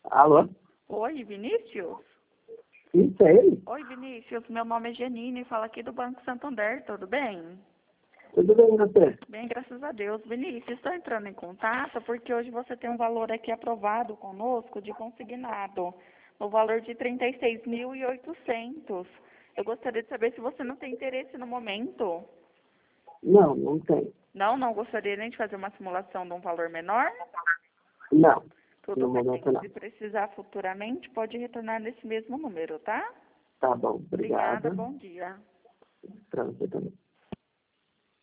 Alô? Oi, Vinícius? Isso é ele? Oi, Vinícius. Meu nome é Janine, falo aqui do Banco Santander, tudo bem? Tudo bem, você? Bem, graças a Deus. Vinícius, estou entrando em contato porque hoje você tem um valor aqui aprovado conosco de consignado, no valor de 36.800. Eu gostaria de saber se você não tem interesse no momento. Não, não tem. Não gostaria nem de fazer uma simulação de um valor menor? Não, Tudo no bem. momento não. Se precisar futuramente, pode retornar nesse mesmo número, tá? Tá bom, Obrigada, obrigado. bom dia. Pra você também.